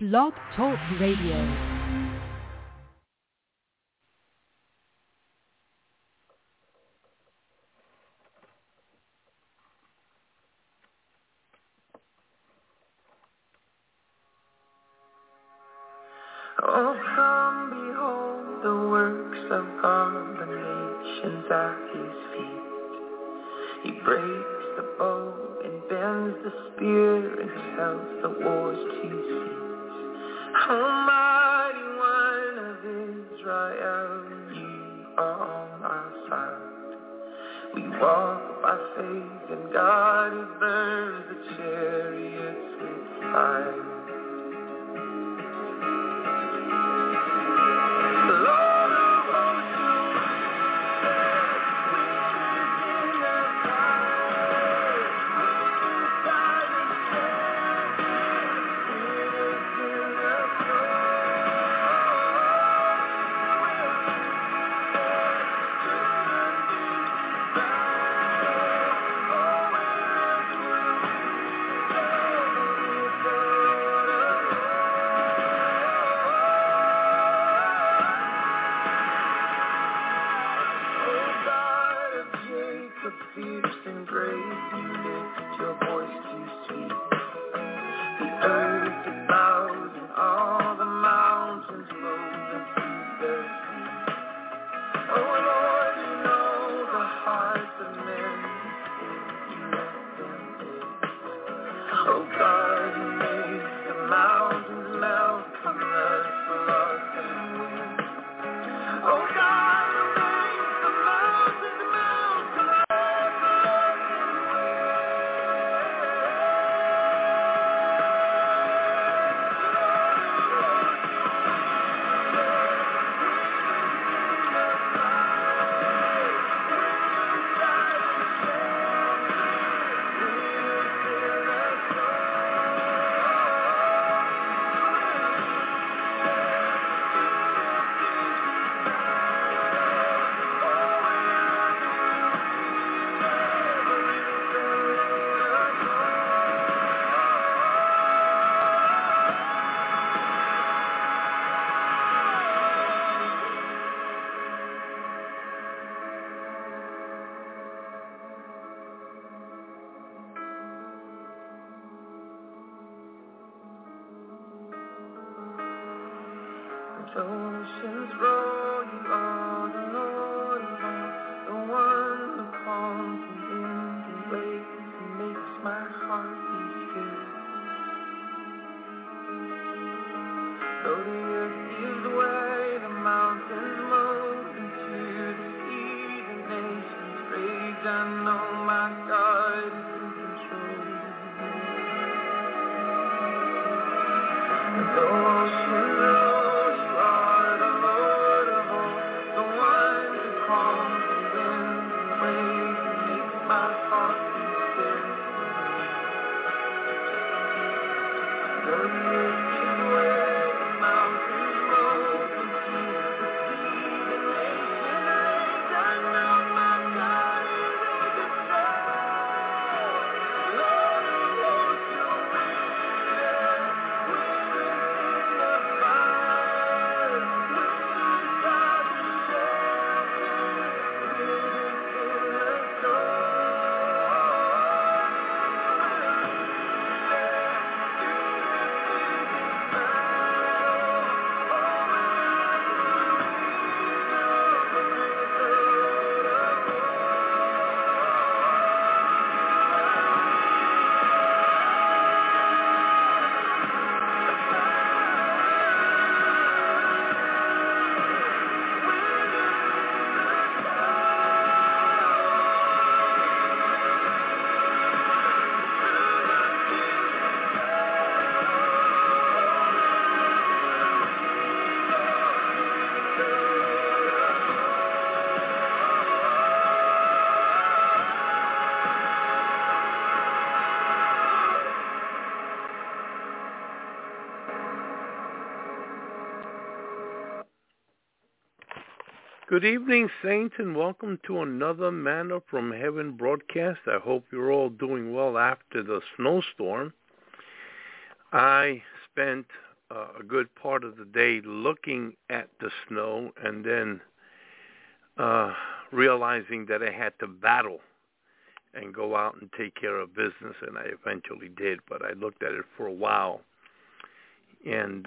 Blog Talk Radio. Oh, come behold the works of God, the nations at his feet. He breaks the bow and bends the spear and tells the wars to cease. Almighty One of Israel, you are on our side. We walk by faith in God who burns the chariots with fire. Oceans roll, you are the Lord of all, the one who calms the wind and waves and makes my heart beat still. Though the earth gives way, the mountains move into the sea, the nations rage, I know my God is in control. The oceans roll. Good evening, Saints, and welcome to another Manna from Heaven broadcast. I hope you're all doing well after the snowstorm. I spent a good part of the day looking at the snow and then realizing that I had to battle and go out and take care of business, and I eventually did, but I looked at it for a while and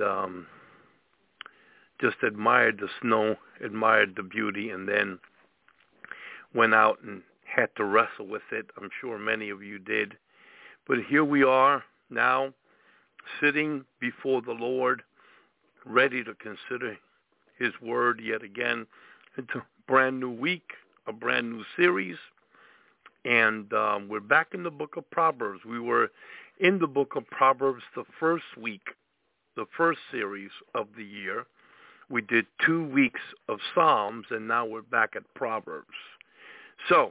just admired the snow, admired the beauty, and then went out and had to wrestle with it. I'm sure many of you did. But here we are now, sitting before the Lord, ready to consider his word yet again. It's a brand new week, a brand new series, and we're back in the book of Proverbs. We were in the book of Proverbs the first week, the first series of the year. We did 2 weeks of Psalms, and now we're back at Proverbs. So,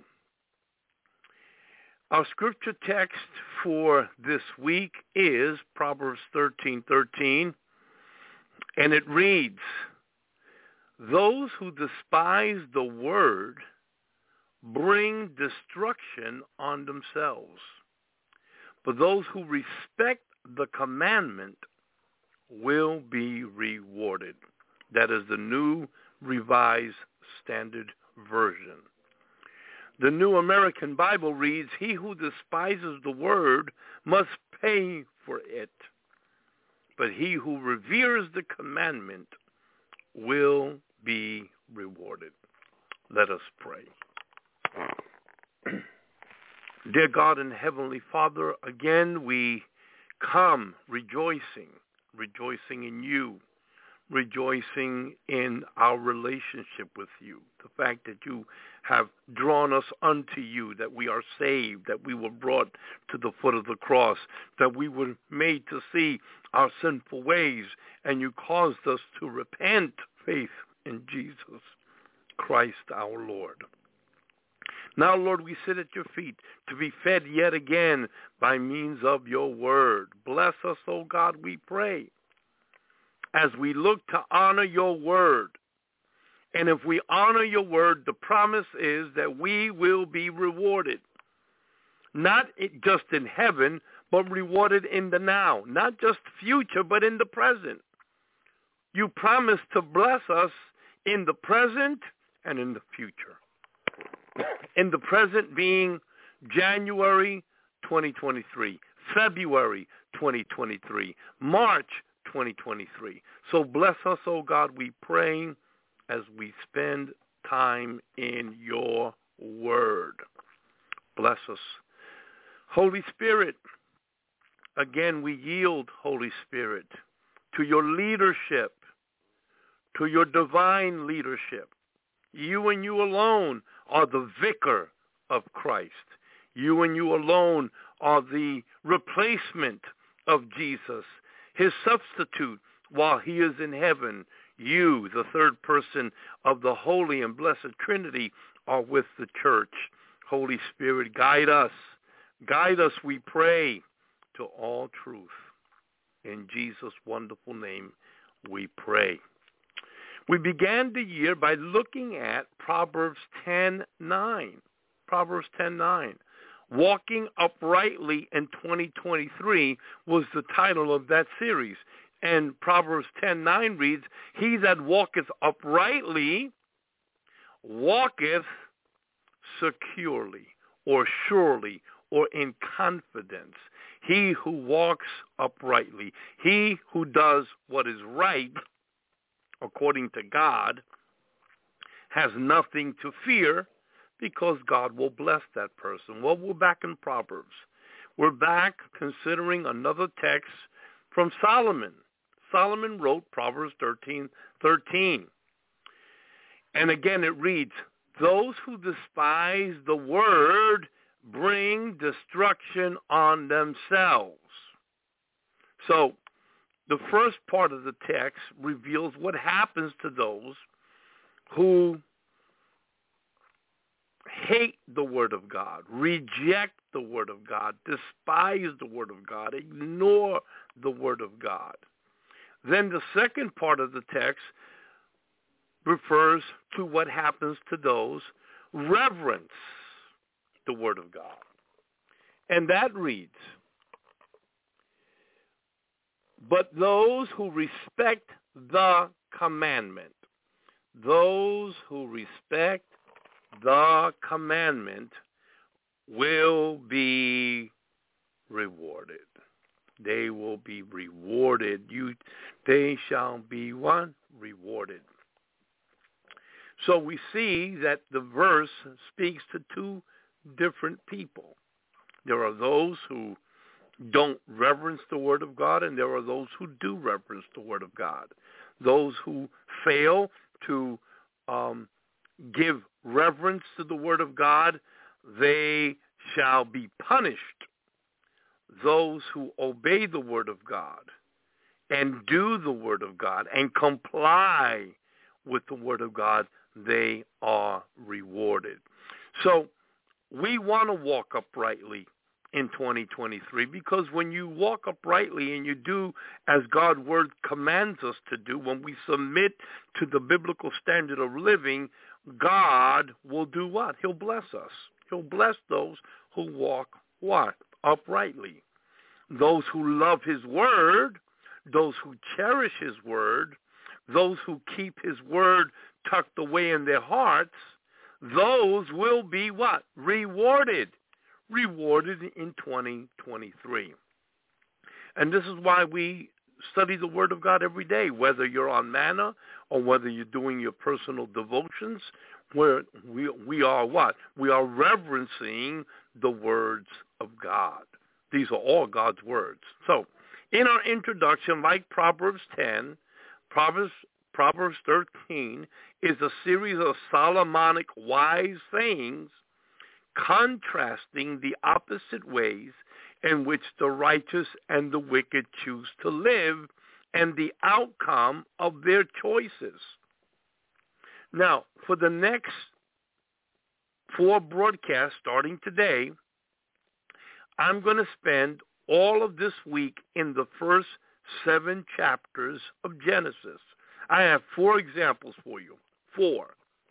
our scripture text for this week is Proverbs 13:13, and it reads, "Those who despise the word bring destruction on themselves, but those who respect the commandment will be rewarded." That is the New Revised Standard Version. The New American Bible reads, "He who despises the word must pay for it, but he who reveres the commandment will be rewarded." Let us pray. Dear God and Heavenly Father, again we come rejoicing in you, rejoicing in our relationship with you, the fact that you have drawn us unto you, that we are saved, that we were brought to the foot of the cross, that we were made to see our sinful ways, and you caused us to repent, faith in Jesus Christ our Lord. Now, Lord, we sit at your feet to be fed yet again by means of your word. Bless us, O God, we pray, as we look to honor your word. And if we honor your word, the promise is that we will be rewarded. Not just in heaven, but rewarded in the now. Not just future, but in the present. You promise to bless us in the present and in the future. In the present being January 2023, February 2023, March 2023. So bless us, oh God, we pray, as we spend time in your word. Bless us. Holy Spirit, again we yield, Holy Spirit, to your leadership, to your divine leadership. You and you alone are the vicar of Christ. You and you alone are the replacement of Jesus, his substitute while he is in heaven. You, the third person of the Holy and Blessed Trinity, are with the church. Holy Spirit, guide us. Guide us, we pray, to all truth. In Jesus' wonderful name we pray. We began the year by looking at Proverbs 10:9. Proverbs 10:9. Walking Uprightly in 2023 was the title of that series. And Proverbs 10:9 reads, "He that walketh uprightly walketh securely," or surely, or in confidence. He who walks uprightly, he who does what is right, according to God, has nothing to fear, because God will bless that person. Well, we're back in Proverbs. We're back considering another text from Solomon. Solomon wrote Proverbs 13:13. And again it reads, "Those who despise the word bring destruction on themselves." So the first part of the text reveals what happens to those who hate the word of God, reject the word of God, despise the word of God, ignore the word of God. Then the second part of the text refers to what happens to those who reverence the word of God. And that reads, But those who respect the commandment, those who respect the commandment will be rewarded. They will be rewarded. They shall be what? Rewarded. So we see that the verse speaks to two different people. There are those who don't reverence the Word of God, and there are those who do reverence the Word of God. Those who fail to give reverence to the Word of God, they shall be punished. Those who obey the Word of God and do the Word of God and comply with the Word of God, they are rewarded. So we want to walk uprightly in 2023, because when you walk uprightly and you do as God's Word commands us to do, when we submit to the biblical standard of living, God will do what? He'll bless us. He'll bless those who walk what? Uprightly. Those who love His Word, those who cherish His Word, those who keep His Word tucked away in their hearts, those will be what? Rewarded. Rewarded in 2023. And this is why we study the Word of God every day, whether you're on manna or whether you're doing your personal devotions, where we are what? We are reverencing the words of God. These are all God's words. So, in our introduction, like Proverbs 10, Proverbs 13 is a series of Solomonic wise sayings contrasting the opposite ways in which the righteous and the wicked choose to live and the outcome of their choices. Now, for the next 4 broadcasts starting today, I'm going to spend all of this week in the first 7 chapters of Genesis. I have 4 examples for you. 4.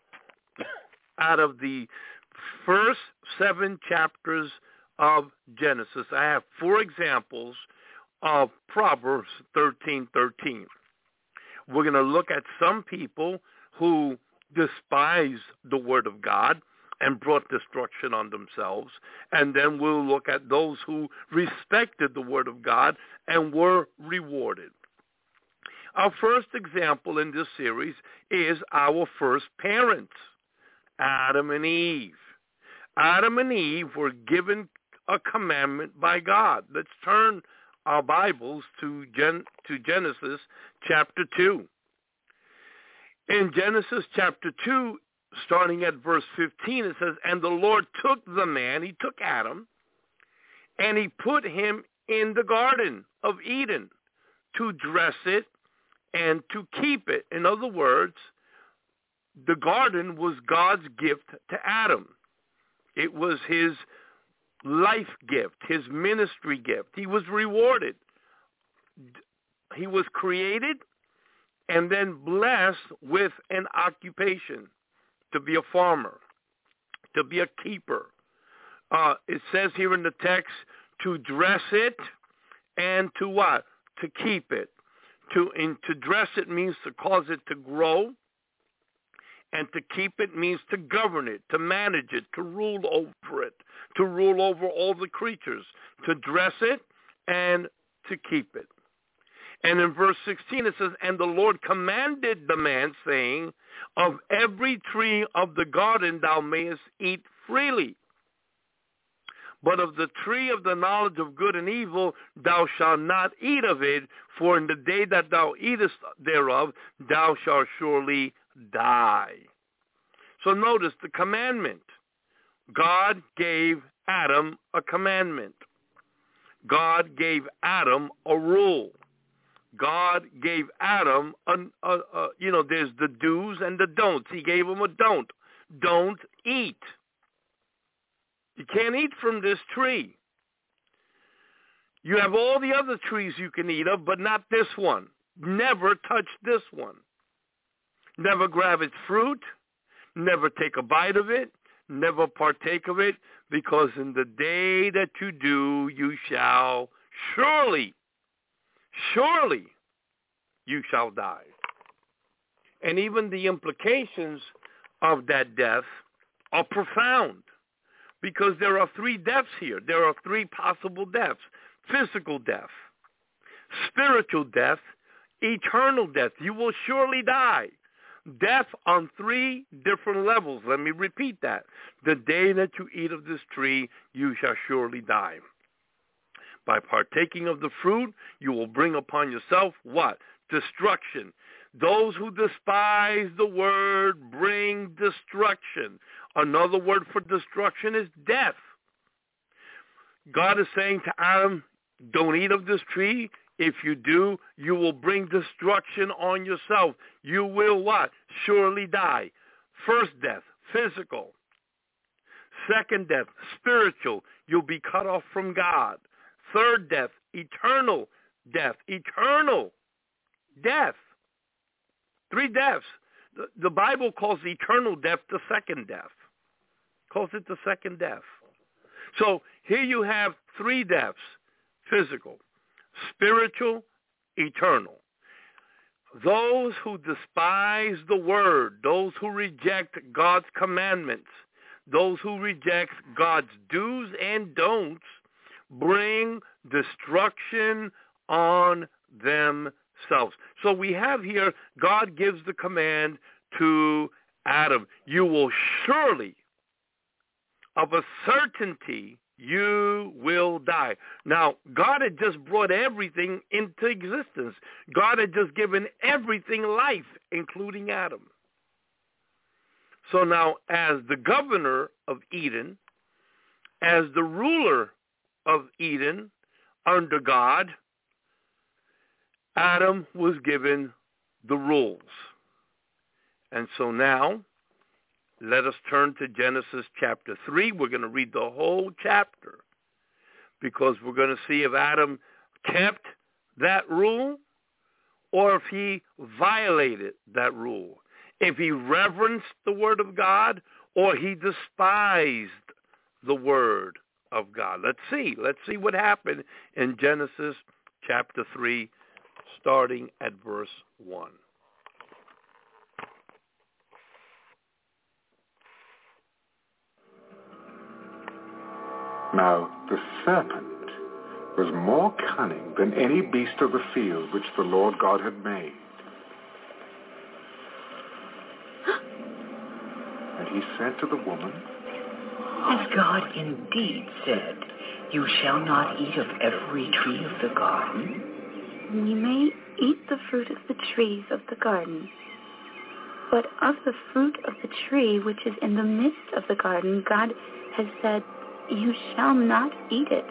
Out of the first 7 chapters of Genesis, I have 4 examples of Proverbs 13:13. We're going to look at some people who despised the Word of God and brought destruction on themselves, and then we'll look at those who respected the Word of God and were rewarded. Our first example in this series is our first parents, Adam and Eve. Adam and Eve were given a commandment by God. Let's turn our Bibles to Genesis chapter 2. In Genesis chapter 2, starting at verse 15, it says, "And the Lord took the man," he took Adam, "and he put him in the Garden of Eden to dress it and to keep it." In other words, the garden was God's gift to Adam. It was his life gift, his ministry gift. He was rewarded. He was created and then blessed with an occupation, to be a farmer, to be a keeper. It says here in the text, to dress it and to what? To keep it. To dress it means to cause it to grow, and to keep it means to govern it, to manage it, to rule over it, to rule over all the creatures, to dress it and to keep it. And in verse 16 it says, "And the Lord commanded the man, saying, Of every tree of the garden thou mayest eat freely, but of the tree of the knowledge of good and evil thou shalt not eat of it, for in the day that thou eatest thereof thou shalt surely die." So notice the commandment. God gave Adam a commandment. God gave Adam a rule. God gave Adam, there's the do's and the don'ts. He gave him a don't. Don't eat. You can't eat from this tree. You have all the other trees you can eat of, but not this one. Never touch this one. Never grab its fruit. Never take a bite of it. Never partake of it, because in the day that you do, you shall surely surely you shall die. And even the implications of that death are profound, because there are three deaths here. There are three possible deaths: physical death, spiritual death, eternal death. You will surely die. Death on three different levels. Let me repeat that. The day that you eat of this tree, you shall surely die. By partaking of the fruit, you will bring upon yourself what? Destruction. Those who despise the word bring destruction. Another word for destruction is death. God is saying to Adam, don't eat of this tree. If you do, you will bring destruction on yourself. You will what? Surely die. First death, physical. Second death, spiritual. You'll be cut off from God. Third death, eternal death. Eternal death. Three deaths. The Bible calls eternal death the second death. Calls it the second death. So here you have three deaths: physical, spiritual, eternal. Those who despise the word, those who reject God's commandments, those who reject God's do's and don'ts, bring destruction on themselves. So we have here, God gives the command to Adam, you will surely, of a certainty, you will die. Now, God had just brought everything into existence. God had just given everything life, including Adam. So now, as the governor of Eden, as the ruler of Eden under God, Adam was given the rules. And so now, let us turn to Genesis chapter 3. We're going to read the whole chapter, because we're going to see if Adam kept that rule or if he violated that rule, if he reverenced the word of God or he despised the word of God. Let's see what happened in Genesis chapter 3, starting at verse 1. Now the serpent was more cunning than any beast of the field which the Lord God had made. And he said to the woman, Has God indeed said, you shall not eat of every tree of the garden? We may eat the fruit of the trees of the garden, but of the fruit of the tree which is in the midst of the garden, God has said, you shall not eat it.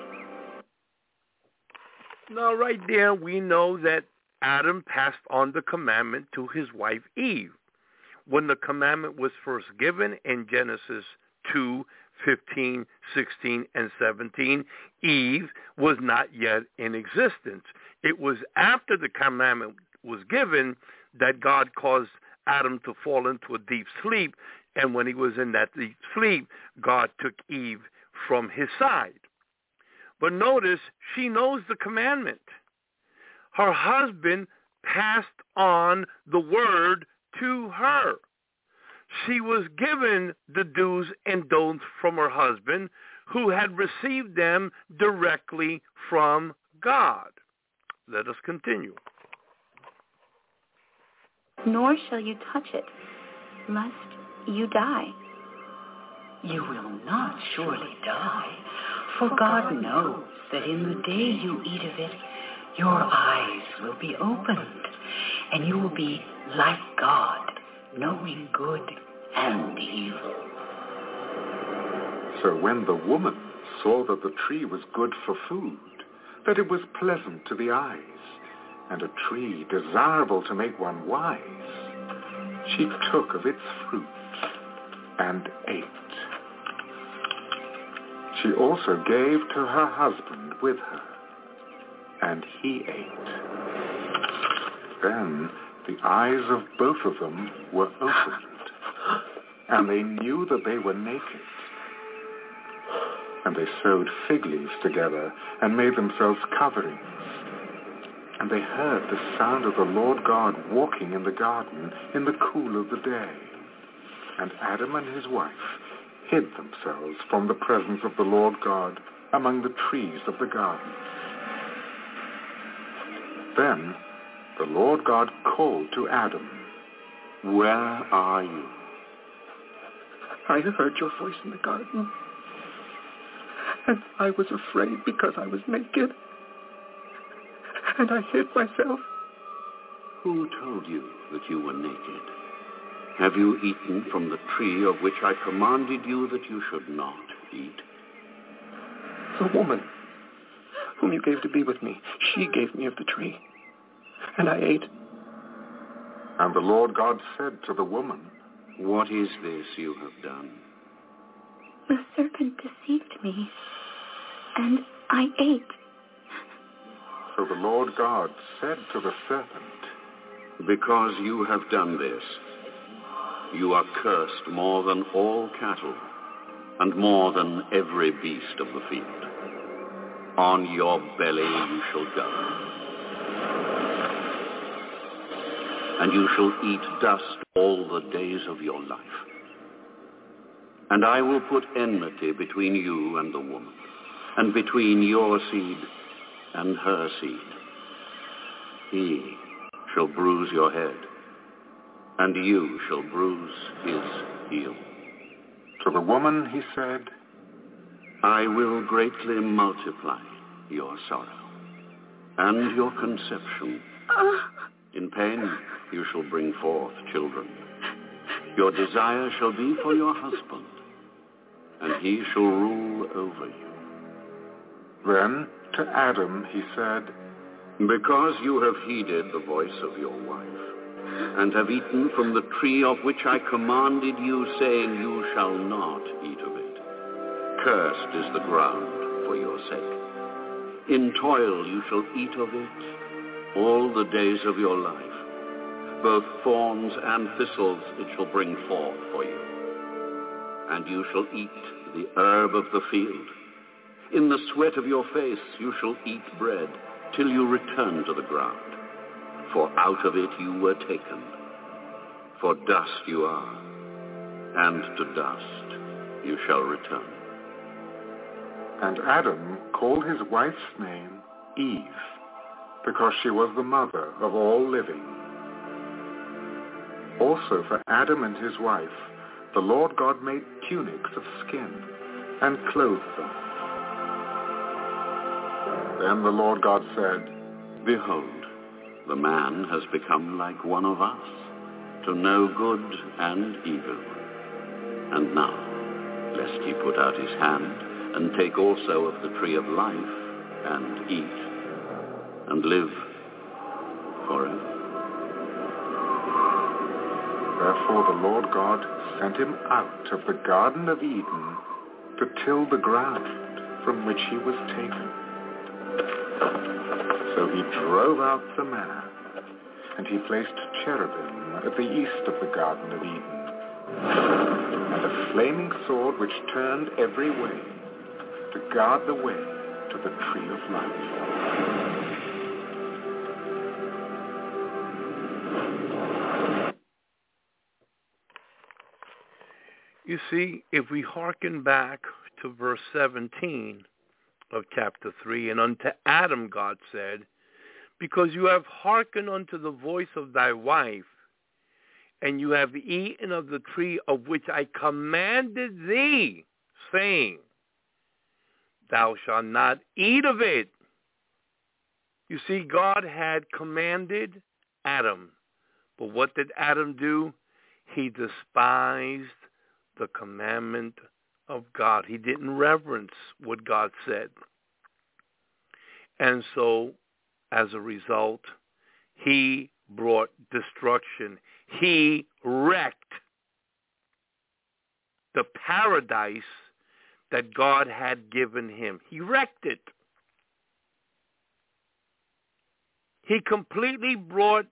Now, right there, we know that Adam passed on the commandment to his wife Eve. When the commandment was first given in Genesis 2, 15, 16, and 17, Eve was not yet in existence. It was after the commandment was given that God caused Adam to fall into a deep sleep, and when he was in that deep sleep, God took Eve from his side. But notice, she knows the commandment. Her husband passed on the word to her. She was given the do's and don'ts from her husband, who had received them directly from God. Let us continue. Nor shall you touch it, lest you die. You will not surely die, for God knows that in the day you eat of it, your eyes will be opened, and you will be like God, knowing good and evil. So when the woman saw that the tree was good for food, that it was pleasant to the eyes, and a tree desirable to make one wise, she took of its fruit and ate. She also gave to her husband with her, and he ate. Then the eyes of both of them were opened, and they knew that they were naked. And they sewed fig leaves together and made themselves coverings. And they heard the sound of the Lord God walking in the garden in the cool of the day. And Adam and his wife hid themselves from the presence of the Lord God among the trees of the garden. Then the Lord God called to Adam, "Where are you?" "I heard your voice in the garden, and I was afraid because I was naked, and I hid myself." "Who told you that you were naked? Have you eaten from the tree of which I commanded you that you should not eat?" "The woman whom you gave to be with me, she gave me of the tree, and I ate." And the Lord God said to the woman, "What is this you have done?" "The serpent deceived me, and I ate." So the Lord God said to the serpent, "Because you have done this, you are cursed more than all cattle and more than every beast of the field. On your belly you shall go, and you shall eat dust all the days of your life. And I will put enmity between you and the woman, and between your seed and her seed. He shall bruise your head, and you shall bruise his heel." To the woman he said, "I will greatly multiply your sorrow and your conception. In pain you shall bring forth children. Your desire shall be for your husband, and he shall rule over you." Then to Adam he said, "Because you have heeded the voice of your wife, and have eaten from the tree of which I commanded you, saying, 'You shall not eat of it,' cursed is the ground for your sake. In toil you shall eat of it all the days of your life. Both thorns and thistles it shall bring forth for you. And you shall eat the herb of the field. In the sweat of your face you shall eat bread, till you return to the ground. For out of it you were taken. For dust you are, and to dust you shall return." And Adam called his wife's name Eve, because she was the mother of all living. Also for Adam and his wife, the Lord God made tunics of skin and clothed them. Then the Lord God said, "Behold, the man has become like one of us, to know good and evil. And now, lest he put out his hand and take also of the tree of life and eat and live forever." Therefore the Lord God sent him out of the Garden of Eden to till the ground from which he was taken. So he drove out the man, and he placed cherubim at the east of the Garden of Eden, and a flaming sword which turned every way, to guard the way to the tree of life. You see, if we hearken back to verse 17 of chapter 3, "And unto Adam God said, Because you have hearkened unto the voice of thy wife, and you have eaten of the tree of which I commanded thee, saying, Thou shalt not eat of it." You see, God had commanded Adam, but what did Adam do? He despised the commandment of God. He didn't reverence what God said. And so, as a result, he brought destruction. He wrecked the paradise that God had given him. He wrecked it. He completely brought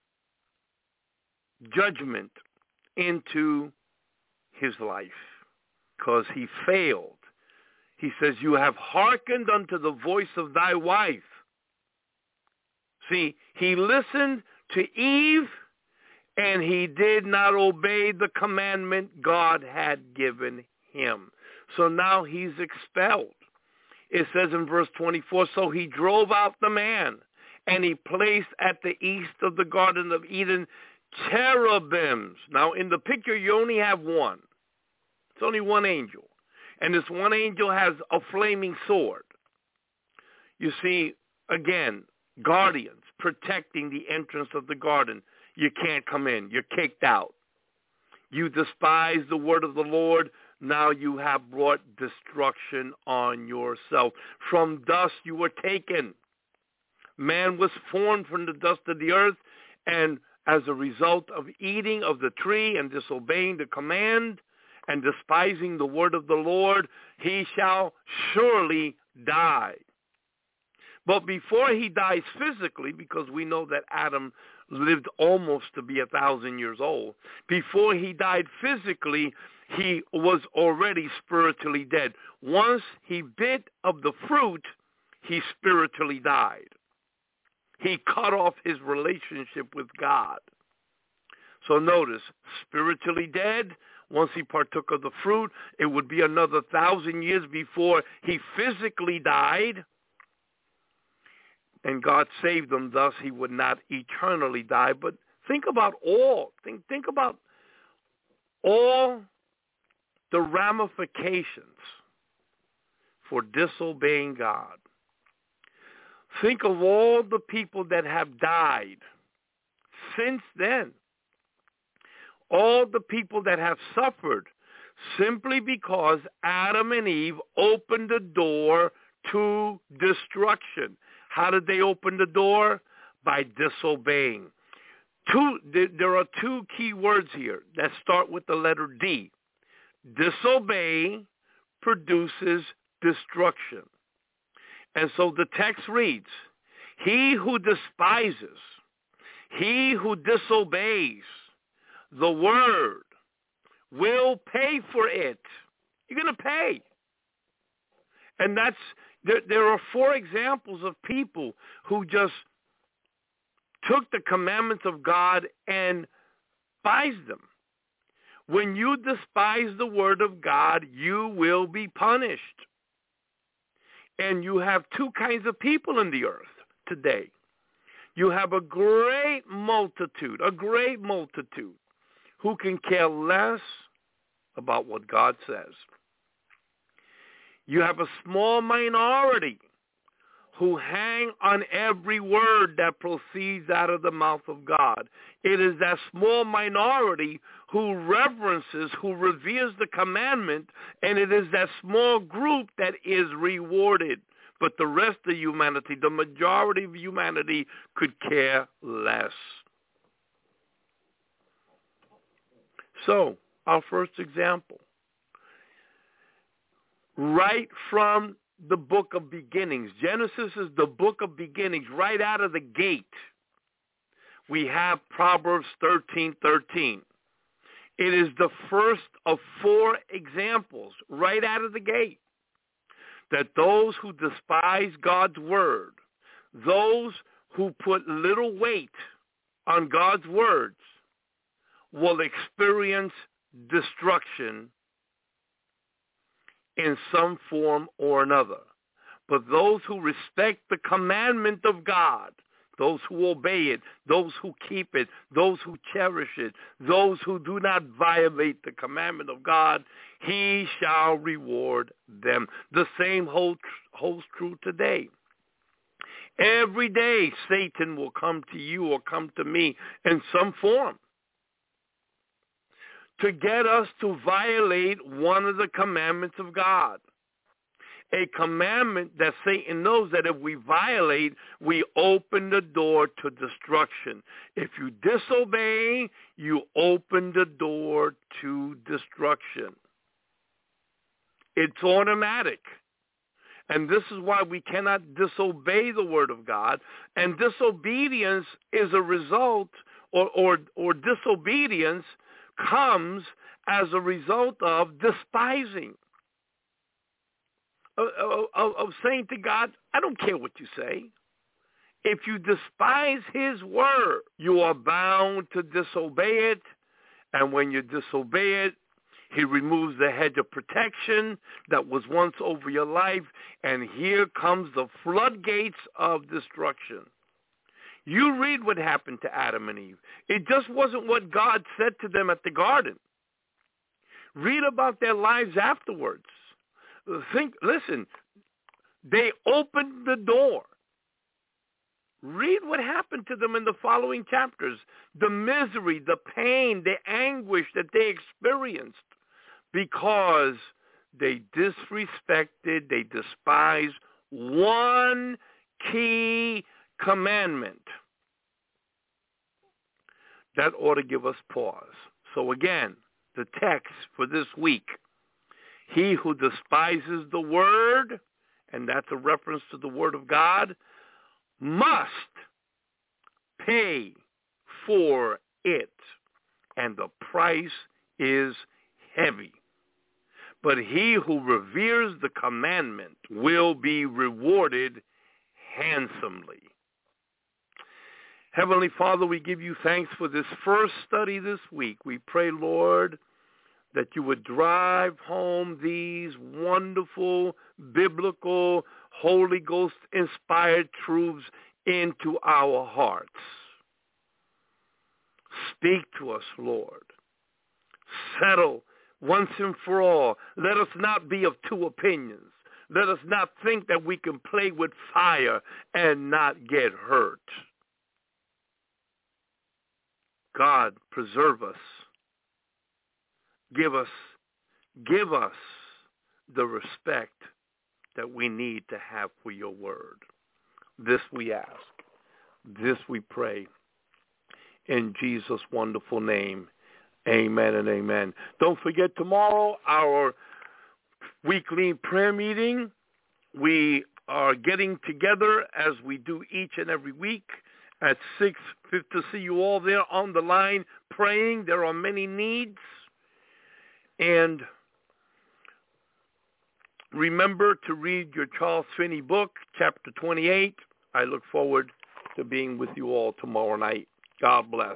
judgment into his life because he failed. He says, "You have hearkened unto the voice of thy wife, See, he listened to Eve, and he did not obey the commandment God had given him. So now he's expelled. It says in verse 24, so he drove out the man, and he placed at the east of the Garden of Eden cherubims. Now, in the picture, you only have one. It's only one angel. And this one angel has a flaming sword. You see, again, guardians protecting the entrance of the garden. You can't come in. You're kicked out. You despise the word of the Lord. Now you have brought destruction on yourself. From dust you were taken. Man was formed from the dust of the earth, and as a result of eating of the tree and disobeying the command and despising the word of the Lord, he shall surely die. But before he dies physically, because we know that Adam lived almost to be 1,000 years old, before he died physically, he was already spiritually dead. Once he bit of the fruit, he spiritually died. He cut off his relationship with God. So notice, spiritually dead, once he partook of the fruit, it would be another 1,000 years before he physically died. And God saved him, thus he would not eternally die. But think about think about all the ramifications for disobeying God. Think of all the people that have died since then. All the people that have suffered simply because Adam and Eve opened the door to destruction. How did they open the door? By disobeying. There are two key words here that start with the letter D. Disobey produces destruction. And so the text reads, he who despises, he who disobeys the word will pay for it. You're going to pay. And there are 4 examples of people who just took the commandments of God and despised them. When you despise the word of God, you will be punished. And you have 2 kinds of people in the earth today. You have a great multitude who can care less about what God says. You have a small minority who hang on every word that proceeds out of the mouth of God. It is that small minority who reverences, who reveres the commandment, and it is that small group that is rewarded. But the rest of humanity, the majority of humanity, could care less. So, our first example. Right from the book of beginnings. Genesis is the book of beginnings. Right out of the gate, we have Proverbs 13:13. It is the first of 4 examples right out of the gate that those who despise God's word, those who put little weight on God's words, will experience destruction in some form or another. But those who respect the commandment of God, those who obey it, those who keep it, those who cherish it, those who do not violate the commandment of God, he shall reward them. The same holds true today. Every day Satan will come to you or come to me in some form to get us to violate one of the commandments of God. A commandment that Satan knows that if we violate, we open the door to destruction. If you disobey, you open the door to destruction. It's automatic. And this is why we cannot disobey the word of God. And disobedience is a result, or disobedience comes as a result of despising, of saying to God, I don't care what you say. If you despise his word, you are bound to disobey it. And when you disobey it, he removes the hedge of protection that was once over your life, and here comes the floodgates of destruction. You read what happened to Adam and Eve. It just wasn't what God said to them at the garden. Read about their lives afterwards. Listen, they opened the door. Read what happened to them in the following chapters. The misery, the pain, the anguish that they experienced because they disrespected, they despised one key commandment. That ought to give us pause. So again, the text for this week, he who despises the word, and that's a reference to the word of God, must pay for it, and the price is heavy. But he who reveres the commandment will be rewarded handsomely. Heavenly Father, we give you thanks for this first study this week. We pray, Lord, that you would drive home these wonderful, biblical, Holy Ghost-inspired truths into our hearts. Speak to us, Lord. Settle once and for all. Let us not be of two opinions. Let us not think that we can play with fire and not get hurt. God, preserve us. Give us the respect that we need to have for your word. This we ask. This we pray. In Jesus' wonderful name, amen and amen. Don't forget tomorrow, our weekly prayer meeting. We are getting together as we do each and every week at 6 to see you all there on the line praying. There are many needs. And remember to read your Charles Finney book, chapter 28. I look forward to being with you all tomorrow night. God bless.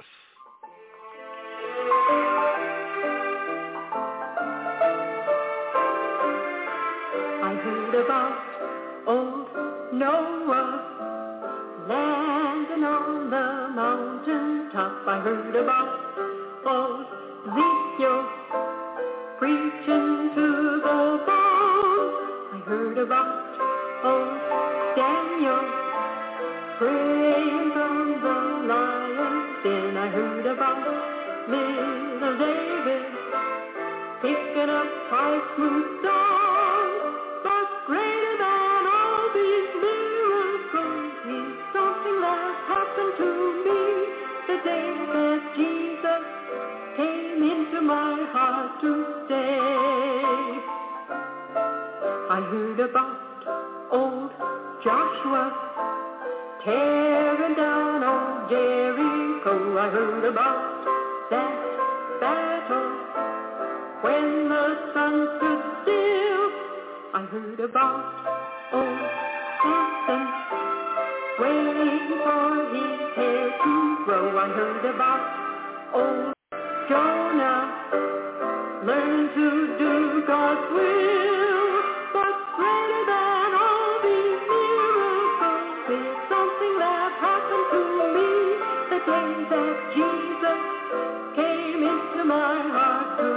I heard about old Noah landing on the mountain top. I heard about old Ezekiel preaching to the bones. I heard about old Daniel praying from the lion's den. I heard about little David picking up high smooth songs. But greater than all these miracles is something that happened to me the day that Jesus came into my heart to stay. I heard about old Joshua tearing down old Jericho. I heard about that battle when the sun stood still. I heard about old Samson waiting for his hair to grow. I heard about old Jonah learn to do God's will. But greater than all these miracles is something that happened to me the day that Jesus came into my heart to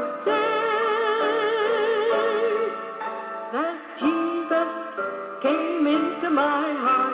stay. That Jesus came into my heart